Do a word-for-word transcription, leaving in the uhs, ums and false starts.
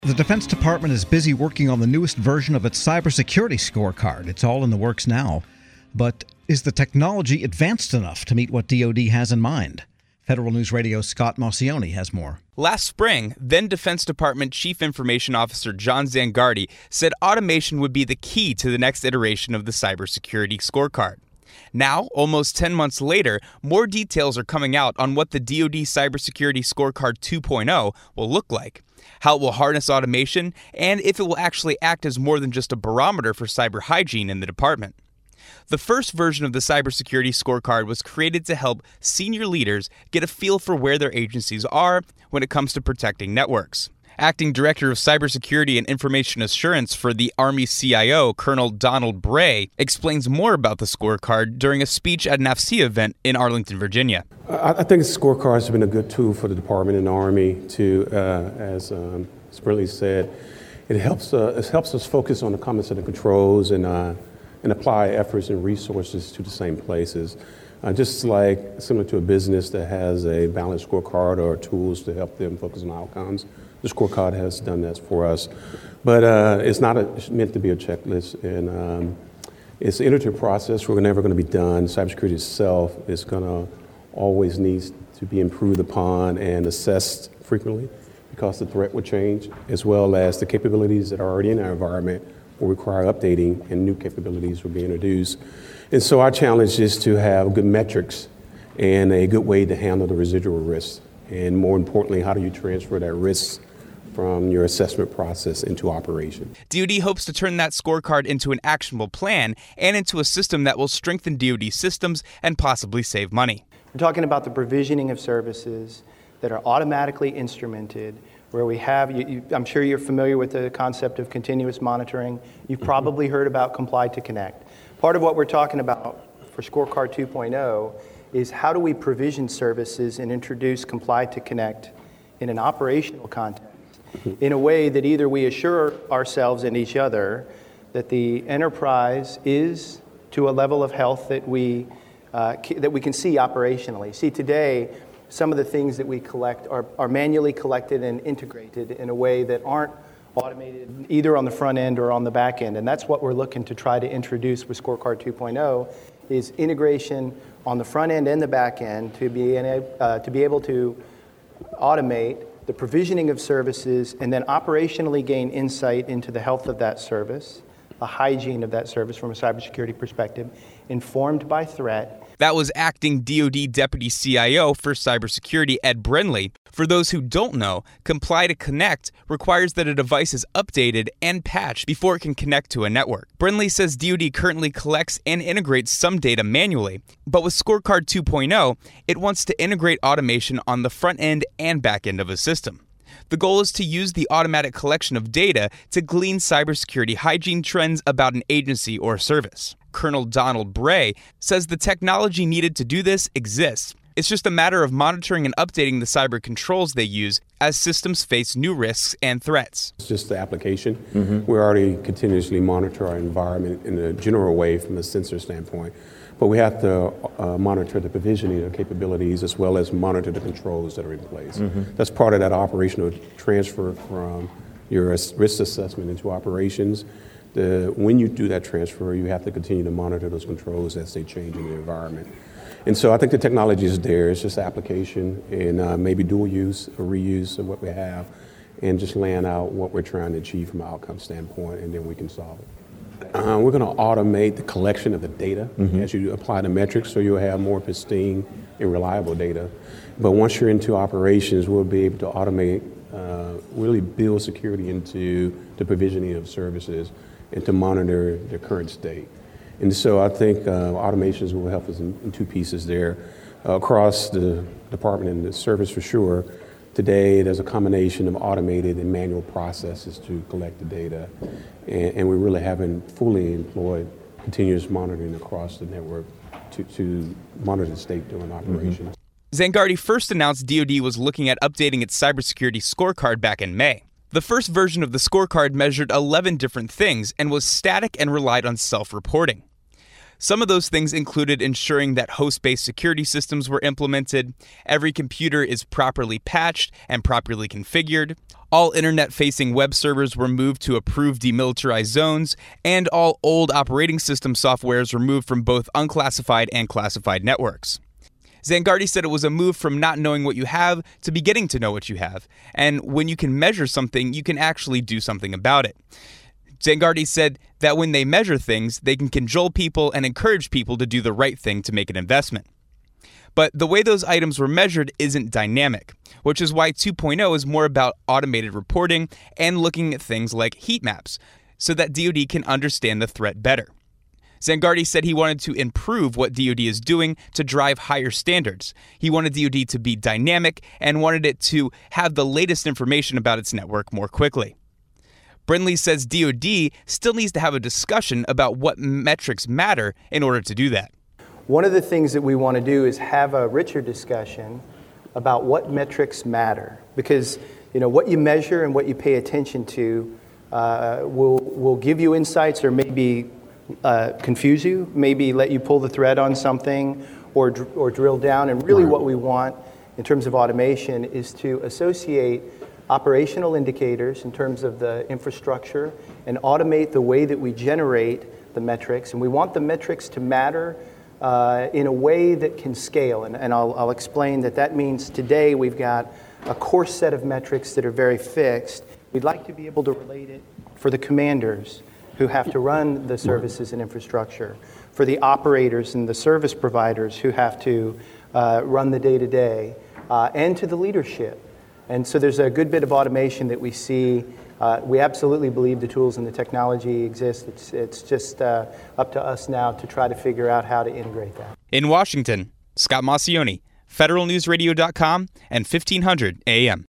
The Defense Department is busy working on the newest version of its cybersecurity scorecard. It's all in the works now. But is the technology advanced enough to meet what D O D has in mind? Federal News Radio's Scott Maucione has more. Last spring, then Defense Department Chief Information Officer John Zangardi said automation would be the key to the next iteration of the cybersecurity scorecard. Now, almost ten months later, more details are coming out on what the D O D Cybersecurity Scorecard two point oh will look like, how it will harness automation, and if it will actually act as more than just a barometer for cyber hygiene in the department. The first version of the Cybersecurity Scorecard was created to help senior leaders get a feel for where their agencies are when it comes to protecting networks. Acting Director of Cybersecurity and Information Assurance for the Army C I O, Colonel Donald Bray, explains more about the scorecard during a speech at an A F C event in Arlington, Virginia. I, I think the scorecard has been a good tool for the Department and the Army to, uh, as um, Brinley said, it helps, uh, it helps us focus on the common set of controls and, uh, and apply efforts and resources to the same places. Uh, just like similar to a business that has a balanced scorecard or tools to help them focus on outcomes. The scorecard has done that for us, but uh, it's not a, it's meant to be a checklist, and um, it's an iterative process. We're never going to be done. Cybersecurity itself is going to always needs to be improved upon and assessed frequently because the threat will change, as well as the capabilities that are already in our environment will require updating, and new capabilities will be introduced. And so our challenge is to have good metrics and a good way to handle the residual risks, and more importantly, how do you transfer that risk from your assessment process into operation. D O D hopes to turn that scorecard into an actionable plan and into a system that will strengthen D O D systems and possibly save money. We're talking about the provisioning of services that are automatically instrumented, where we have, you, you, I'm sure you're familiar with the concept of continuous monitoring. You've probably heard about Comply to Connect. Part of what we're talking about for Scorecard two point oh is how do we provision services and introduce Comply to Connect in an operational context, in a way that either we assure ourselves and each other that the enterprise is to a level of health that we uh, that we can see operationally. See, today, some of the things that we collect are, are manually collected and integrated in a way that aren't automated either on the front end or on the back end. And that's what we're looking to try to introduce with Scorecard two point oh is integration on the front end and the back end to be, uh, to be able to automate the provisioning of services, and then operationally gain insight into the health of that service, the hygiene of that service from a cybersecurity perspective, informed by threat. That was Acting D O D Deputy C I O for Cybersecurity, Ed Brinley. For those who don't know, Comply to Connect requires that a device is updated and patched before it can connect to a network. Brinley says D O D currently collects and integrates some data manually, but with Scorecard two point oh, it wants to integrate automation on the front end and back end of a system. The goal is to use the automatic collection of data to glean cybersecurity hygiene trends about an agency or service. Colonel Donald Bray says the technology needed to do this exists. It's just a matter of monitoring and updating the cyber controls they use as systems face new risks and threats. It's just the application. Mm-hmm. We already continuously monitor our environment in a general way from a sensor standpoint, but we have to uh, monitor the provisioning of capabilities as well as monitor the controls that are in place. Mm-hmm. That's part of that operational transfer from your risk assessment into operations. The, when you do that transfer, you have to continue to monitor those controls as they change in the environment. And so I think the technology is there. It's just application and uh, maybe dual use or reuse of what we have, and just laying out what we're trying to achieve from an outcome standpoint, and then we can solve it. Uh, we're going to automate the collection of the data mm-hmm. as you apply the metrics, so you'll have more pristine and reliable data. But once you're into operations, we'll be able to automate, uh, really build security into the provisioning of services and to monitor the current state. And so I think uh, automations will help us in, in two pieces there. Uh, across the department and the service for sure, today there's a combination of automated and manual processes to collect the data. And, and we really haven't fully employed continuous monitoring across the network to, to monitor the state during operations. Mm-hmm. Zangardi first announced D O D was looking at updating its cybersecurity scorecard back in May. The first version of the scorecard measured eleven different things and was static and relied on self-reporting. Some of those things included ensuring that host-based security systems were implemented, every computer is properly patched and properly configured, all internet-facing web servers were moved to approved demilitarized zones, and all old operating system softwares were moved from both unclassified and classified networks. Zangardi said it was a move from not knowing what you have to beginning to know what you have, and when you can measure something, you can actually do something about it. Zangardi said that when they measure things, they can cajole people and encourage people to do the right thing to make an investment. But the way those items were measured isn't dynamic, which is why two point oh is more about automated reporting and looking at things like heat maps, so that D O D can understand the threat better. Zangardi said he wanted to improve what D O D is doing to drive higher standards. He wanted D O D to be dynamic and wanted it to have the latest information about its network more quickly. Brindley says D O D still needs to have a discussion about what metrics matter in order to do that. One of the things that we want to do is have a richer discussion about what metrics matter, because you know what you measure and what you pay attention to uh, will will give you insights, or maybe uh, confuse you, maybe let you pull the thread on something, or dr- or drill down. And really, what we want in terms of automation is to associate operational indicators in terms of the infrastructure and automate the way that we generate the metrics. And we want the metrics to matter uh, in a way that can scale. And, and I'll, I'll explain that that means today we've got a core set of metrics that are very fixed. We'd like to be able to relate it for the commanders who have to run the services and infrastructure, for the operators and the service providers who have to uh, run the day-to-day, uh, and to the leadership. And so there's a good bit of automation that we see. Uh, we absolutely believe the tools and the technology exist. It's, it's just uh, up to us now to try to figure out how to integrate that. In Washington, Scott Maucione, Federal News Radio dot com and fifteen hundred A M.